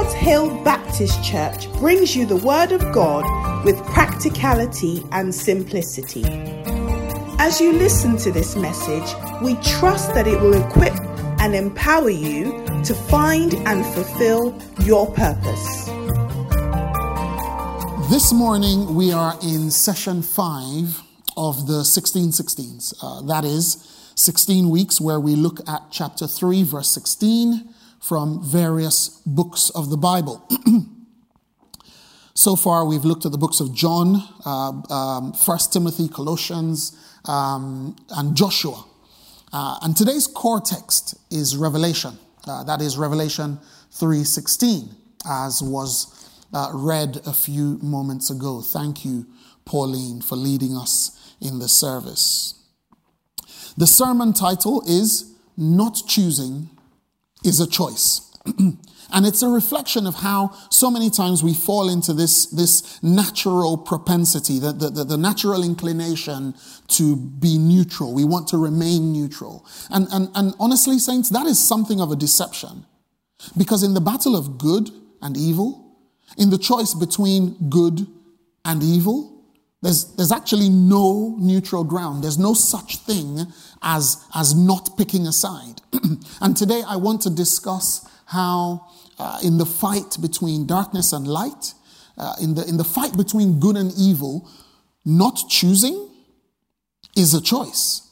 Lord's Hill Baptist Church brings you the Word of God with practicality and simplicity. As you listen to this message, we trust that it will equip and empower you to find and fulfill your purpose. This morning we are in session 5 of the 1616s. That is 16 weeks where we look at chapter 3, verse 16 from various books of the Bible. So far we've looked at the books of John, 1 Timothy, Colossians, and Joshua. And today's core text is Revelation. That is Revelation 3:16, as was read a few moments ago. Thank you, Pauline, for leading us in the service. The sermon title is Not Choosing is a Choice. And it's a reflection of how so many times we fall into this natural propensity, the natural inclination to be neutral. We want to remain neutral. And honestly, saints, that is something of a deception. Because in the battle of good and evil, in the choice between good and evil, there's actually no neutral ground. There's no such thing as not picking a side. And today I want to discuss how in the fight between darkness and light, in the fight between good and evil, not choosing is a choice.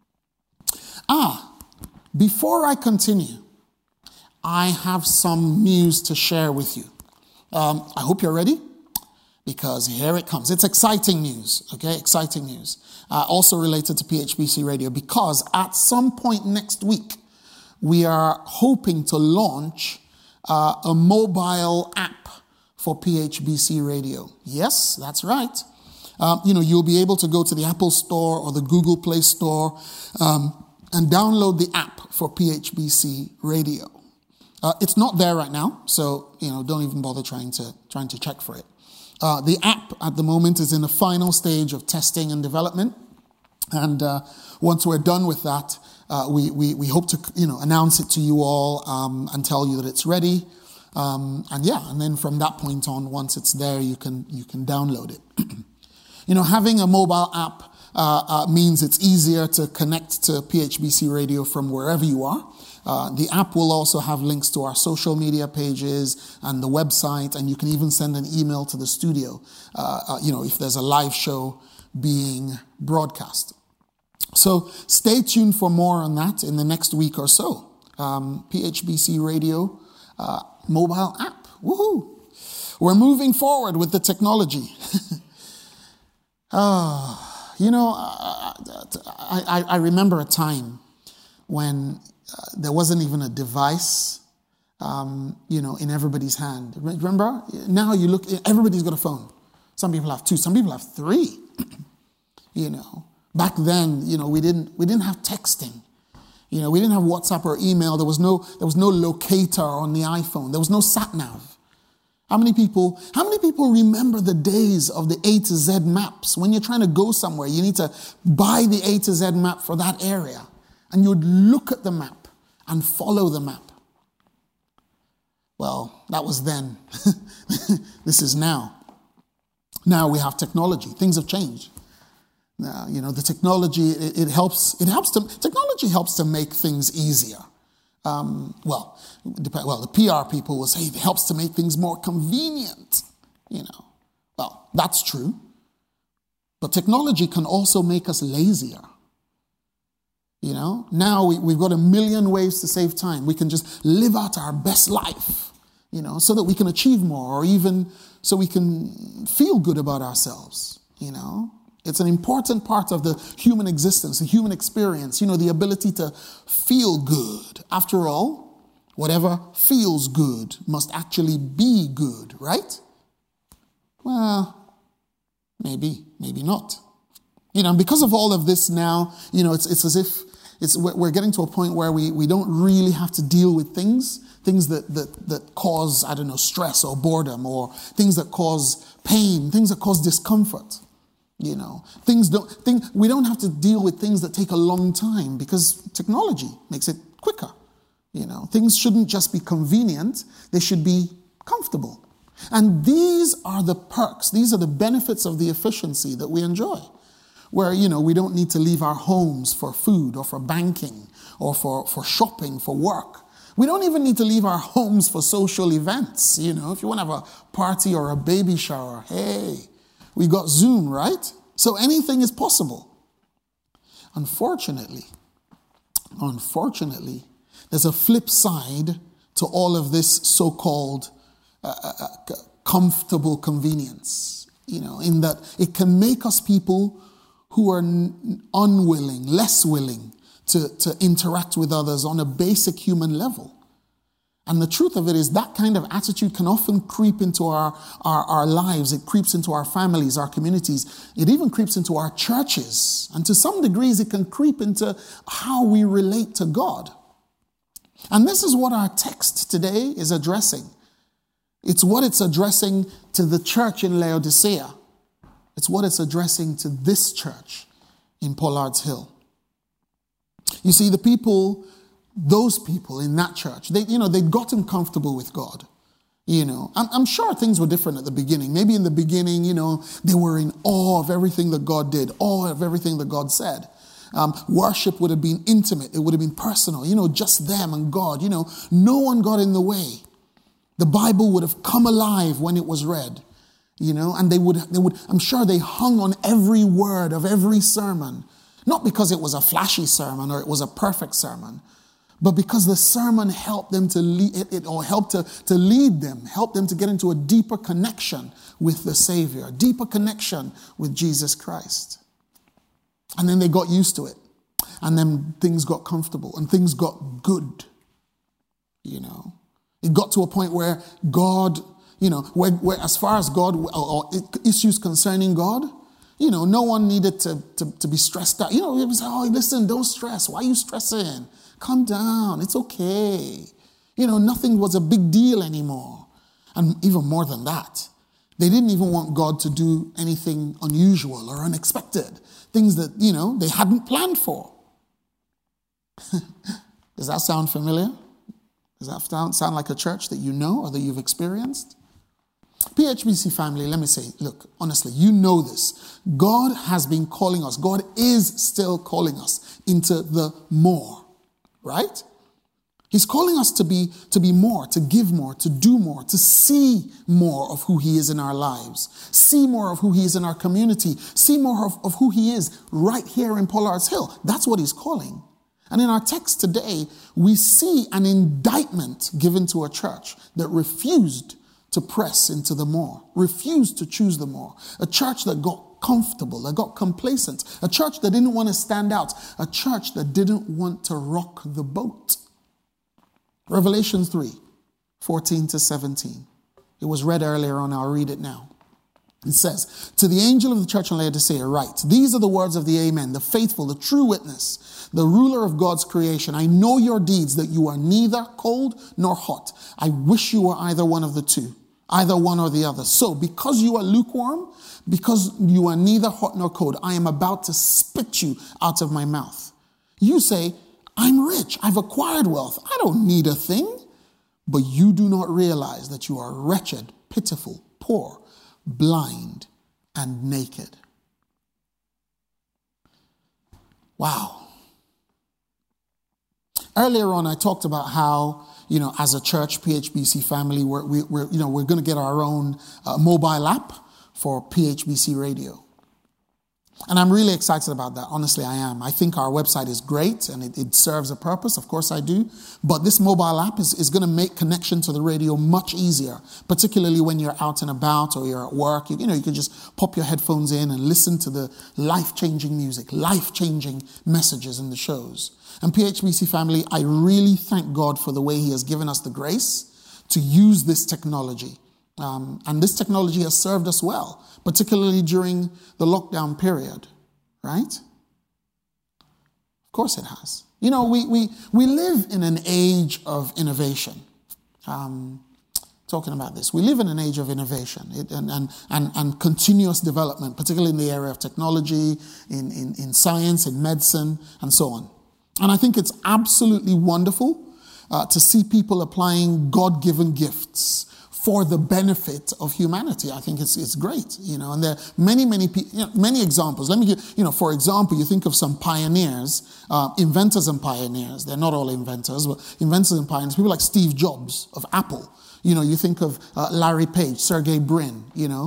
Before I continue, I have some news to share with you. I hope you're ready, because here it comes. It's exciting news, okay? Exciting news. Also related to PHBC Radio, because at some point next week, we are hoping to launch a mobile app for PHBC Radio. Yes, that's right. You'll be able to go to the Apple Store or the Google Play Store and download the app for PHBC Radio. It's not there right now, so don't even bother trying to check for it. The app at the moment is in the final stage of testing and development, and once we're done with that, we hope to announce it to you all and tell you that it's ready, and then from that point on, once it's there, you can download it. Having a mobile app means it's easier to connect to PHBC Radio from wherever you are. The app will also have links to our social media pages and the website, and you can even send an email to the studio, if there's a live show being broadcast. So stay tuned for more on that in the next week or so. PHBC Radio mobile app. Woohoo! We're moving forward with the technology. I remember a time when there wasn't even a device, in everybody's hand. Remember? Now you look, everybody's got a phone. Some people have 2, some people have 3. Back then, we didn't have texting. We didn't have WhatsApp or email. There was no locator on the iPhone. There was no sat-nav. How many people remember the days of the A to Z maps? When you're trying to go somewhere, you need to buy the A to Z map for that area. And you would look at the map and follow the map. Well, that was then. This is now. Now we have technology. Things have changed. Now, the technology, technology helps to make things easier. The PR people will say it helps to make things more convenient. Well, that's true. But technology can also make us lazier. Now we've got a million ways to save time. We can just live out our best life, so that we can achieve more, or even so we can feel good about ourselves, It's an important part of the human existence, the human experience, the ability to feel good. After all, whatever feels good must actually be good, right? Well, maybe not. Because of all of this now, it's as if we're getting to a point where we don't really have to deal with things that cause, stress or boredom, or things that cause pain, things that cause discomfort. We don't have to deal with things that take a long time because technology makes it quicker. Things shouldn't just be convenient, they should be Comfortable. And these are the perks, these are the benefits of the efficiency that we enjoy. Where, we don't need to leave our homes for food or for banking or for shopping, for work. We don't even need to leave our homes for social events. If you want to have a party or a baby shower, hey, we got Zoom, right? So anything is possible. Unfortunately, there's a flip side to all of this so-called comfortable convenience, in that it can make us people who are unwilling, less willing to interact with others on a basic human level. And the truth of it is that kind of attitude can often creep into our lives. It creeps into our families, our communities. It even creeps into our churches. And to some degrees, it can creep into how we relate to God. And this is what our text today is addressing. It's what it's addressing to the church in Laodicea. It's what it's addressing to this church in Pollard's Hill. You see, those people in that church, they'd gotten comfortable with God. I'm sure things were different at the beginning. Maybe in the beginning, they were in awe of everything that God did, awe of everything that God said. Worship would have been intimate. It would have been personal, just them and God. No one got in the way. The Bible would have come alive when it was read. And they would, I'm sure they hung on every word of every sermon, not because it was a flashy sermon or it was a perfect sermon, but because the sermon helped them to lead them, helped them to get into a deeper connection with the Savior, a deeper connection with Jesus Christ. And then they got used to it, and then things got comfortable and things got good. It got to a point where God, where as far as God or issues concerning God, no one needed to be stressed out. It was, listen, don't stress. Why are you stressing? Calm down. It's okay. Nothing was a big deal anymore. And even more than that, they didn't even want God to do anything unusual or unexpected. Things that, they hadn't planned for. Does that sound familiar? Does that sound like a church that you know or that you've experienced? PHBC family, let me say, look, honestly, you know this. God has been calling us. God is still calling us into the more, right? He's calling us to be more, to give more, to do more, to see more of who He is in our lives, see more of who He is in our community, see more of who He is right here in Pollard's Hill. That's what He's calling. And in our text today, we see an indictment given to a church that refused to press into the more, refused to choose the more. A church that got comfortable, that got complacent. A church that didn't want to stand out. A church that didn't want to rock the boat. Revelation 3:14-17. It was read earlier on, I'll read it now. It says, to the angel of the church in Laodicea write, these are the words of the Amen, the faithful, the true witness, the ruler of God's creation. I know your deeds, that you are neither cold nor hot. I wish you were either one of the two, either one or the other. So because you are lukewarm, because you are neither hot nor cold, I am about to spit you out of my mouth. You say, I'm rich, I've acquired wealth, I don't need a thing. But you do not realize that you are wretched, pitiful, poor, blind, and naked. Wow. Earlier on, I talked about how, as a church, PHBC family, we're going to get our own mobile app for PHBC Radio. And I'm really excited about that. Honestly, I am. I think our website is great and it serves a purpose. Of course I do. But this mobile app is going to make connection to the radio much easier, particularly when you're out and about or you're at work. You can just pop your headphones in and listen to the life-changing music, life-changing messages in the shows. And PHBC family, I really thank God for the way He has given us the grace to use this technology. And this technology has served us well, particularly during the lockdown period, right? Of course it has. We live in an age of innovation. Talking about this, we live in an age of innovation and continuous development, particularly in the area of technology, in science, in medicine, and so on. And I think it's absolutely wonderful to see people applying God-given gifts for the benefit of humanity. I think it's great, and there are many examples. Let me give, for example, you think of some pioneers, inventors and pioneers. They're not all inventors, but inventors and pioneers, people like Steve Jobs of Apple. You think of Larry Page, Sergey Brin,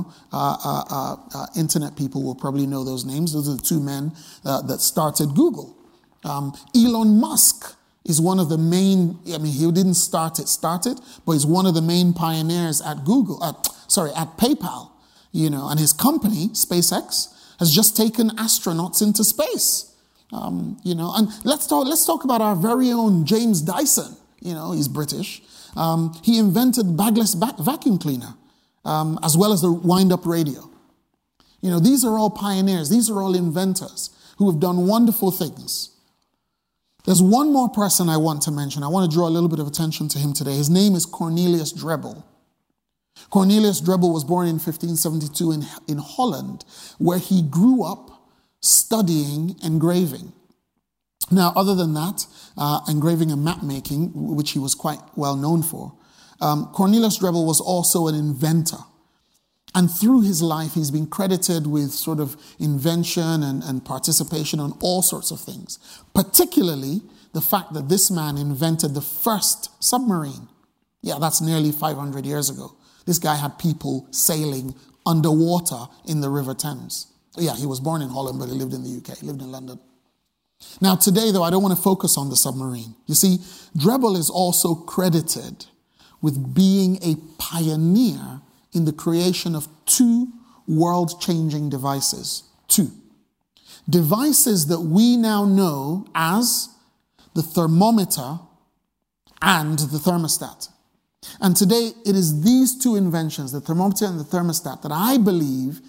internet people will probably know those names. Those are the two men that started Google. Elon Musk is one of the main, he didn't start it, but he's one of the main pioneers at at PayPal, and his company, SpaceX, has just taken astronauts into space. And let's talk about our very own James Dyson. He's British. He invented bagless vacuum cleaner, as well as the wind-up radio. These are all pioneers. These are all inventors who have done wonderful things. There's one more person I want to mention. I want to draw a little bit of attention to him today. His name is Cornelius Drebbel. Cornelius Drebbel was born in 1572 in Holland, where he grew up studying engraving. Now, other than that, engraving and map making, which he was quite well known for, Cornelius Drebbel was also an inventor. And through his life, he's been credited with sort of invention and participation on all sorts of things, particularly the fact that this man invented the first submarine. Yeah, that's nearly 500 years ago. This guy had people sailing underwater in the River Thames. Yeah, he was born in Holland, but he lived in the UK, he lived in London. Now, today, though, I don't want to focus on the submarine. You see, Drebbel is also credited with being a pioneer in the creation of two world-changing devices. Two. Devices that we now know as the thermometer and the thermostat. And today, it is these two inventions, the thermometer and the thermostat, that I believe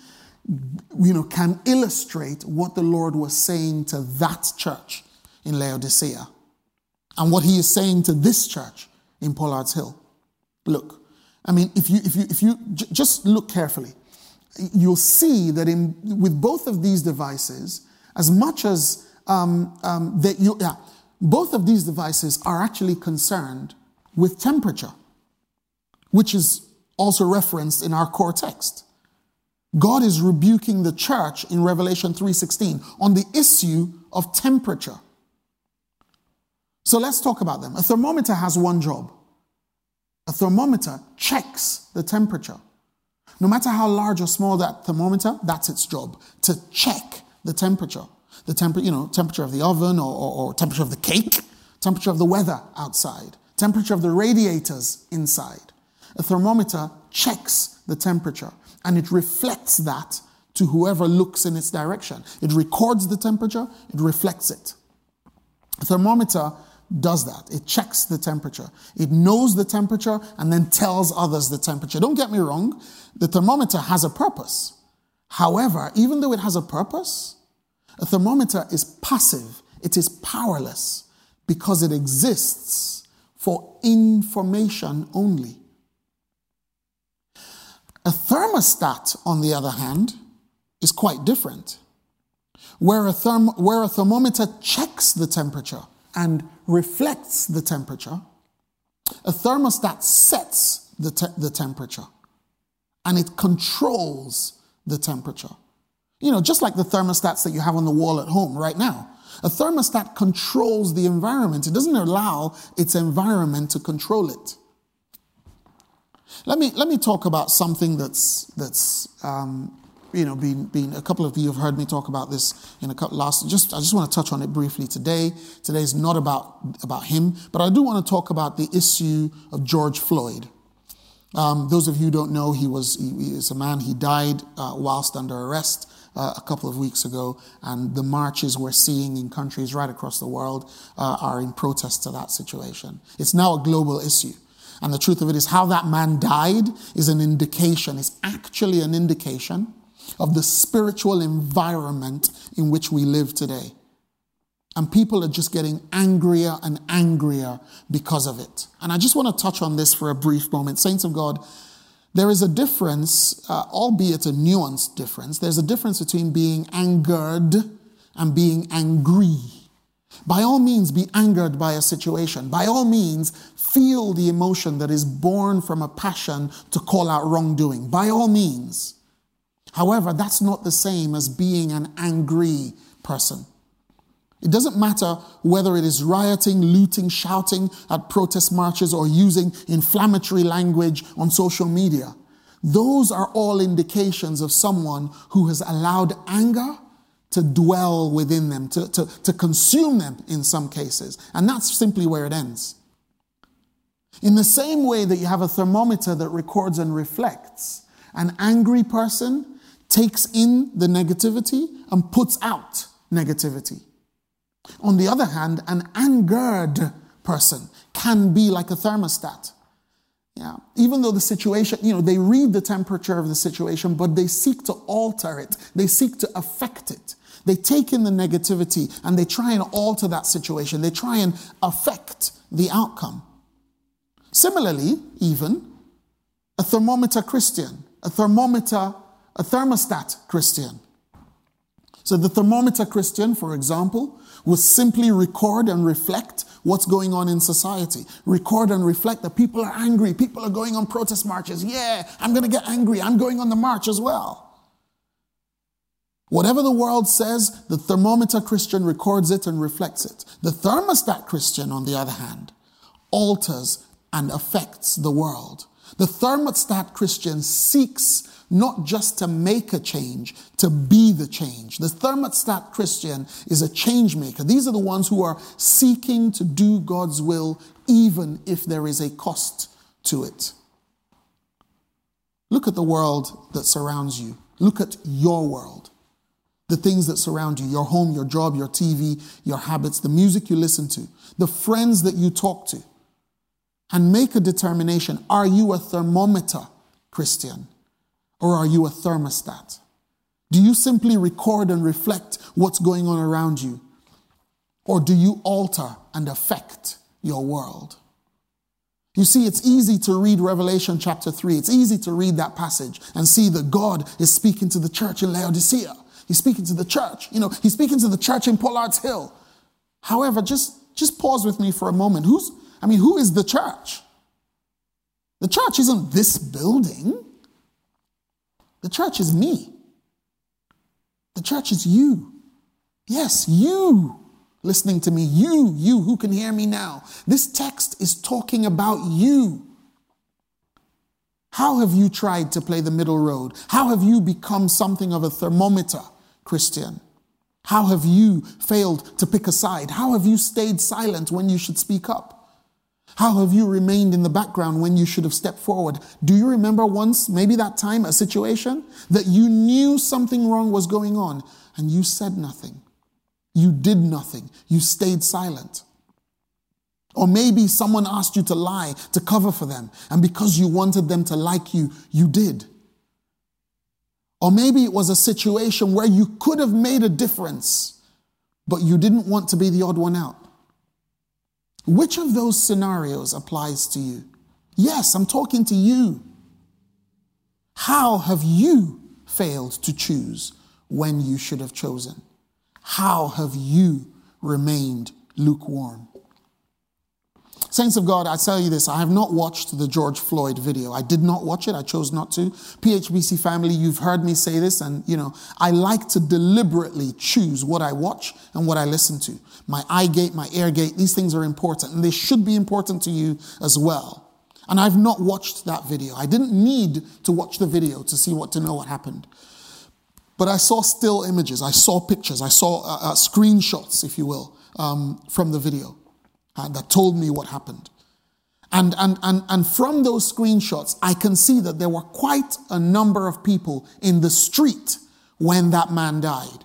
can illustrate what the Lord was saying to that church in Laodicea and what he is saying to this church in Pollard's Hill. Look, if you just look carefully, you'll see that with both of these devices, as much as both of these devices are actually concerned with temperature, which is also referenced in our core text. God is rebuking the church in Revelation 3:16 on the issue of temperature. So let's talk about them. A thermometer has one job. A thermometer checks the temperature. No matter how large or small that thermometer, that's its job, to check the temperature. The temperature of the oven or temperature of the cake, temperature of the weather outside, temperature of the radiators inside. A thermometer checks the temperature and it reflects that to whoever looks in its direction. It records the temperature, it reflects it. A thermometer does that. It checks the temperature. It knows the temperature and then tells others the temperature. Don't get me wrong, the thermometer has a purpose. However, even though it has a purpose, a thermometer is passive. It is powerless because it exists for information only. A thermostat, on the other hand, is quite different. Where a thermometer checks the temperature and reflects the temperature, a thermostat sets the temperature and it controls the temperature. Just like the thermostats that you have on the wall at home right now. A thermostat controls the environment. It doesn't allow its environment to control it. Let me talk about something that's been a couple of you have heard me talk about this in I just want to touch on it briefly today. Today is not about him, but I do want to talk about the issue of George Floyd. Those of you who don't know, he is a man. He died whilst under arrest a couple of weeks ago, and the marches we're seeing in countries right across the world are in protest to that situation. It's now a global issue. And the truth of it is, how that man died is an indication, it's actually an indication of the spiritual environment in which we live today. And people are just getting angrier and angrier because of it. And I just want to touch on this for a brief moment. Saints of God, there is a difference, albeit a nuanced difference. There's a difference between being angered and being angry. By all means, be angered by a situation. By all means, feel the emotion that is born from a passion to call out wrongdoing. By all means. However, that's not the same as being an angry person. It doesn't matter whether it is rioting, looting, shouting at protest marches, or using inflammatory language on social media. Those are all indications of someone who has allowed anger to dwell within them, to consume them in some cases. And that's simply where it ends. In the same way that you have a thermometer that records and reflects, an angry person takes in the negativity and puts out negativity. On the other hand, an angered person can be like a thermostat. Yeah. Even though the situation, they read the temperature of the situation, but they seek to alter it. They seek to affect it. They take in the negativity and they try and alter that situation. They try and affect the outcome. Similarly, even a thermometer Christian, a thermostat Christian. So the thermometer Christian, for example, will simply record and reflect what's going on in society. Record and reflect that people are angry. People are going on protest marches. Yeah, I'm going to get angry. I'm going on the march as well. Whatever the world says, the thermometer Christian records it and reflects it. The thermostat Christian, on the other hand, alters and affects the world. The thermostat Christian seeks not just to make a change, to be the change. The thermostat Christian is a change maker. These are the ones who are seeking to do God's will, even if there is a cost to it. Look at the world that surrounds you. Look at your world. The things that surround you, your home, your job, your TV, your habits, the music you listen to, the friends that you talk to. And make a determination. Are you a thermometer Christian? Or are you a thermostat? Do you simply record and reflect what's going on around you? Or do you alter and affect your world? You see, it's easy to read Revelation chapter 3. It's easy to read that passage and see that God is speaking to the church in Laodicea. He's speaking to the church. He's speaking to the church in Pollard's Hill. However, just pause with me for a moment. Who is the church? The church isn't this building. The church is me. The church is you. Yes, you listening to me. You who can hear me now. This text is talking about you. How have you tried to play the middle road? How have you become something of a thermometer Christian? How have you failed to pick a side? How have you stayed silent when you should speak up? How have you remained in the background when you should have stepped forward? Do you remember once, maybe that time, a situation that you knew something wrong was going on and you said nothing? You did nothing. You stayed silent. Or maybe someone asked you to lie to cover for them, and because you wanted them to like you, you did. Or maybe it was a situation where you could have made a difference, but you didn't want to be the odd one out. Which of those scenarios applies to you? Yes, I'm talking to you. How have you failed to choose when you should have chosen? How have you remained lukewarm? Saints of God, I tell you this, I have not watched the George Floyd video. I did not watch it. I chose not to. PHBC family, you've heard me say this, and I like to deliberately choose what I watch and what I listen to. My eye gate, my ear gate, these things are important, and they should be important to you as well. And I've not watched that video. I didn't need to watch the video to know what happened. But I saw still images. I saw pictures. I saw screenshots, if you will, from the video. That told me what happened. And from those screenshots, I can see that there were quite a number of people in the street when that man died.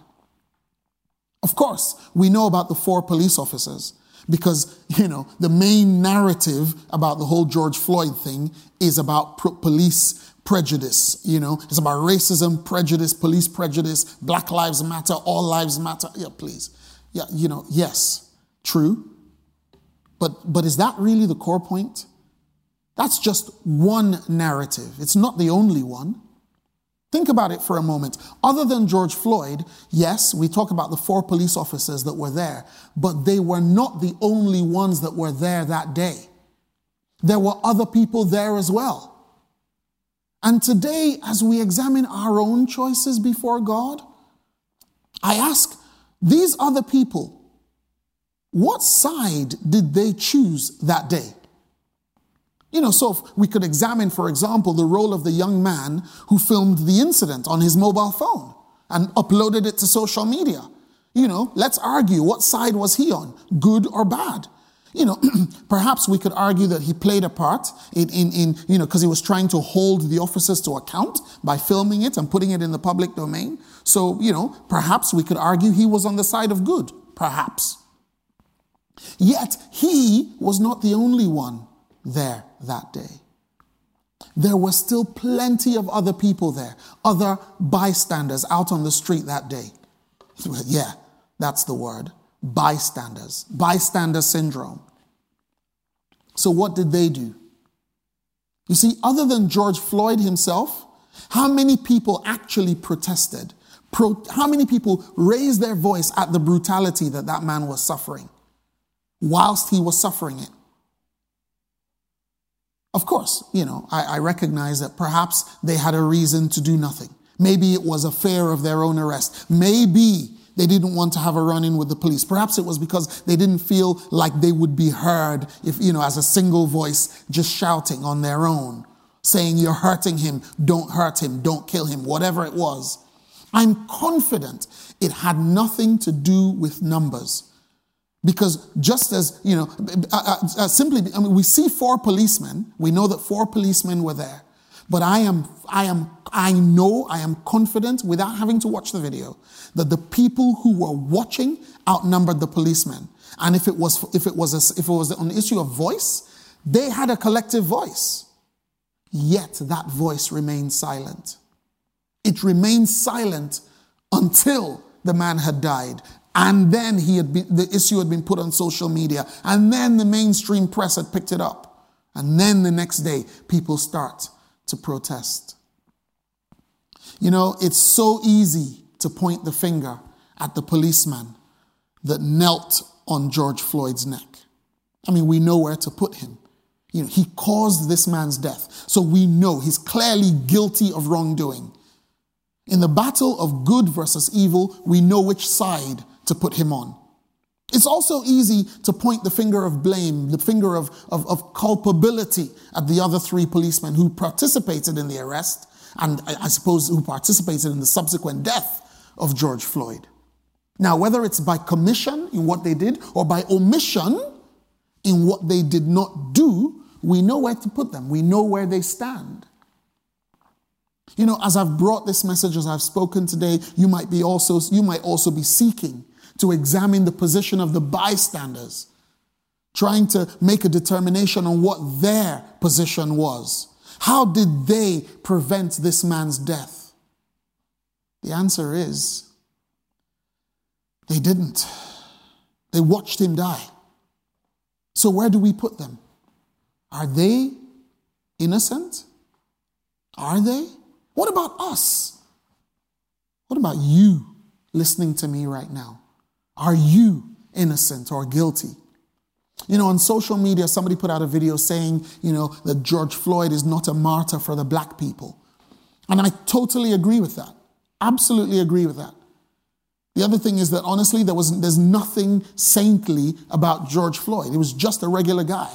Of course, we know about the 4 police officers because, the main narrative about the whole George Floyd thing is about police prejudice. It's about racism, prejudice, police prejudice, Black Lives Matter, all lives matter. Yeah, please. Yeah, yes, true. But is that really the core point? That's just one narrative. It's not the only one. Think about it for a moment. Other than George Floyd, yes, we talk about the 4 police officers that were there, but they were not the only ones that were there that day. There were other people there as well. And today, as we examine our own choices before God, I ask these other people, what side did they choose that day? So if we could examine, for example, the role of the young man who filmed the incident on his mobile phone and uploaded it to social media. Let's argue, what side was he on, good or bad? Perhaps we could argue that he played a part in because he was trying to hold the officers to account by filming it and putting it in the public domain. So, perhaps we could argue he was on the side of good, perhaps. Yet, he was not the only one there that day. There were still plenty of other people there, other bystanders out on the street that day. Yeah, that's the word. Bystanders. Bystander syndrome. So what did they do? You see, other than George Floyd himself, how many people actually protested? How many people raised their voice at the brutality that man was suffering whilst he was suffering it? Of course, I recognize that perhaps they had a reason to do nothing. Maybe it was a fear of their own arrest. Maybe they didn't want to have a run-in with the police. Perhaps it was because they didn't feel like they would be heard if, as a single voice, just shouting on their own, saying, you're hurting him, don't kill him, whatever it was. I'm confident it had nothing to do with numbers. Because just as, we see 4 policemen. We know that 4 policemen were there. But I am confident, without having to watch the video, that the people who were watching outnumbered the policemen. And if it was an issue of voice, they had a collective voice. Yet that voice remained silent. It remained silent until the man had died. And then the issue had been put on social media. And then the mainstream press had picked it up. And then the next day, people start to protest. It's so easy to point the finger at the policeman that knelt on George Floyd's neck. We know where to put him. He caused this man's death. So we know he's clearly guilty of wrongdoing. In the battle of good versus evil, we know which side to put him on. It's also easy to point the finger of blame, the finger of culpability at the other 3 policemen who participated in the arrest and I suppose who participated in the subsequent death of George Floyd. Now, whether it's by commission in what they did or by omission in what they did not do, we know where to put them. We know where they stand. As I've brought this message, as I've spoken today, you might also be seeking to examine the position of the bystanders, trying to make a determination on what their position was. How did they prevent this man's death? The answer is, they didn't. They watched him die. So where do we put them? Are they innocent? Are they? What about us? What about you listening to me right now? Are you innocent or guilty? On social media, somebody put out a video saying, that George Floyd is not a martyr for the black people. And I totally agree with that. Absolutely agree with that. The other thing is that, honestly, there's nothing saintly about George Floyd. He was just a regular guy.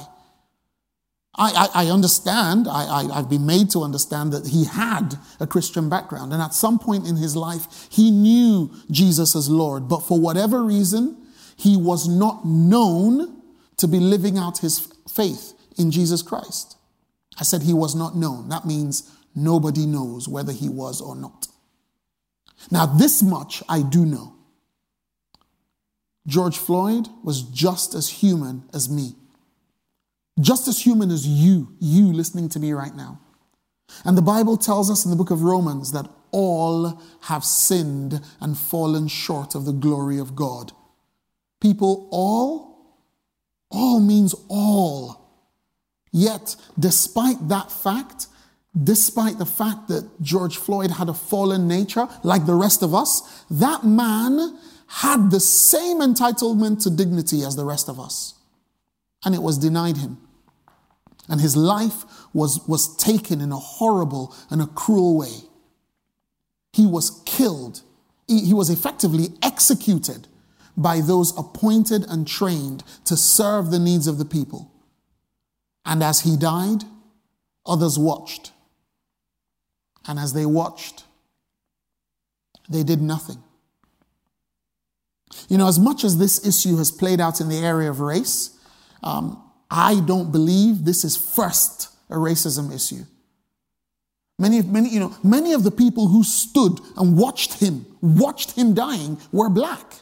I understand, I've been made to understand that he had a Christian background. And at some point in his life, he knew Jesus as Lord. But for whatever reason, he was not known to be living out his faith in Jesus Christ. I said he was not known. That means nobody knows whether he was or not. Now, this much I do know. George Floyd was just as human as me. Just as human as you listening to me right now. And the Bible tells us in the book of Romans that all have sinned and fallen short of the glory of God. People, all means all. Yet, despite that fact, despite the fact that George Floyd had a fallen nature like the rest of us, that man had the same entitlement to dignity as the rest of us. And it was denied him. And his life was taken in a horrible and a cruel way. He was killed. He was effectively executed by those appointed and trained to serve the needs of the people. And as he died, others watched. And as they watched, they did nothing. You know, as much as this issue has played out in the area of race, I don't believe this is first a racism issue. Many of the people who stood and watched him dying, were black.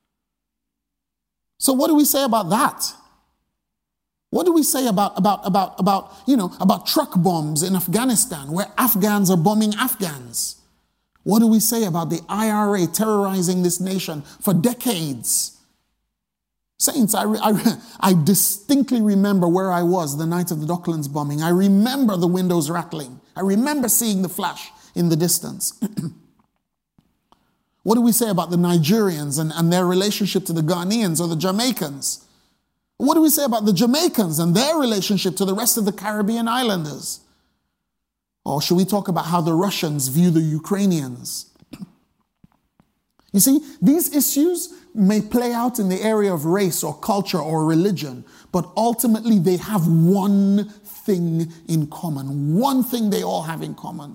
So what do we say about that? What do we say about truck bombs in Afghanistan, where Afghans are bombing Afghans? What do we say about the IRA terrorizing this nation for decades? Saints, I distinctly remember where I was the night of the Docklands bombing. I remember the windows rattling. I remember seeing the flash in the distance. What do we say about the Nigerians and their relationship to the Ghanaians or the Jamaicans? What do we say about the Jamaicans and their relationship to the rest of the Caribbean islanders? Or should we talk about how the Russians view the Ukrainians? You see, these issues may play out in the area of race or culture or religion, but ultimately they have one thing in common. One thing they all have in common.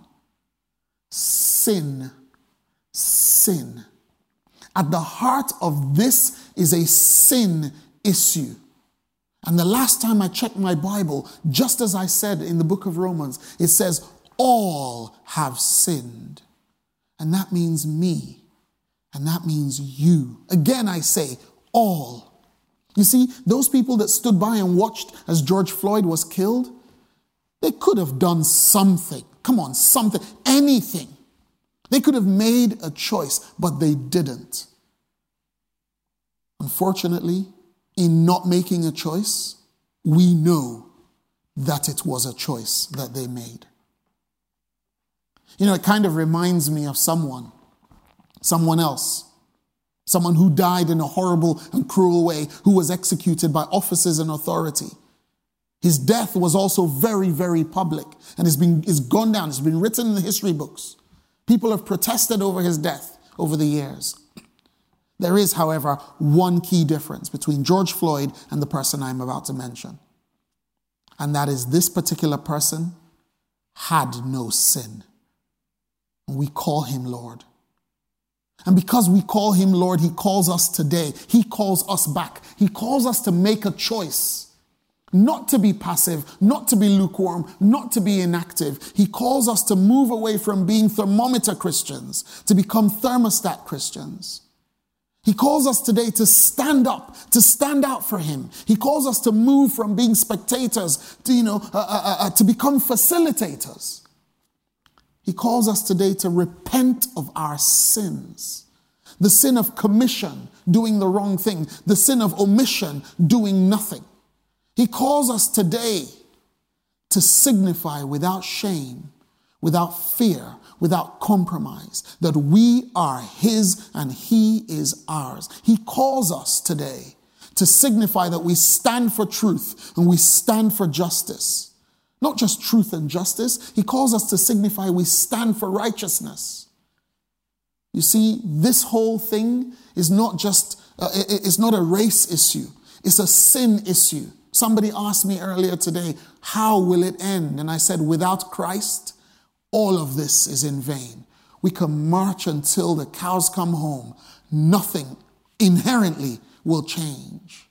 Sin. Sin. At the heart of this is a sin issue. And the last time I checked my Bible, just as I said in the book of Romans, it says, all have sinned. And that means me. And that means you. Again, I say, all. You see, those people that stood by and watched as George Floyd was killed, they could have done something. Come on, something, anything. They could have made a choice, but they didn't. Unfortunately, in not making a choice, we know that it was a choice that they made. You know, it kind of reminds me of someone else, someone who died in a horrible and cruel way, who was executed by officers and authority. His death was also very, very public and it's gone down. It's been written in the history books. People have protested over his death over the years. There is, however, one key difference between George Floyd and the person I'm about to mention. And that is this particular person had no sin. We call him Lord. And because we call him Lord, he calls us today. He calls us back. He calls us to make a choice. Not to be passive, not to be lukewarm, not to be inactive. He calls us to move away from being thermometer Christians, to become thermostat Christians. He calls us today to stand up, to stand out for him. He calls us to move from being spectators to become facilitators. He calls us today to repent of our sins. The sin of commission, doing the wrong thing. The sin of omission, doing nothing. He calls us today to signify without shame, without fear, without compromise, that we are his and he is ours. He calls us today to signify that we stand for truth and we stand for justice. Not just truth and justice. He calls us to signify we stand for righteousness. You see, this whole thing is not just, it's not a race issue. It's a sin issue. Somebody asked me earlier today, how will it end? And I said, without Christ, all of this is in vain. We can march until the cows come home. Nothing inherently will change.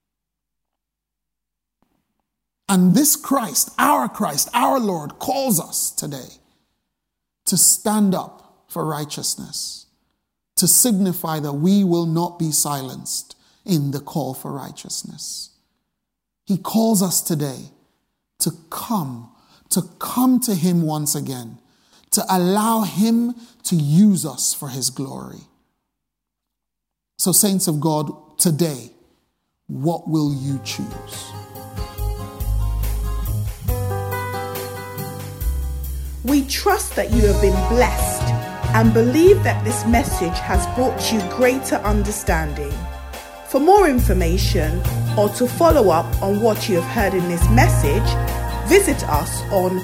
And this Christ, our Lord, calls us today to stand up for righteousness, to signify that we will not be silenced in the call for righteousness. He calls us today to come to him once again, to allow him to use us for his glory. So, saints of God, today, what will you choose? We trust that you have been blessed and believe that this message has brought you greater understanding. For more information or to follow up on what you have heard in this message, visit us on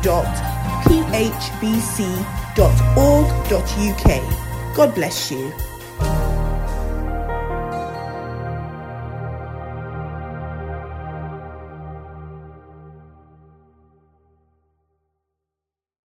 www.phbc.org.uk. God bless you.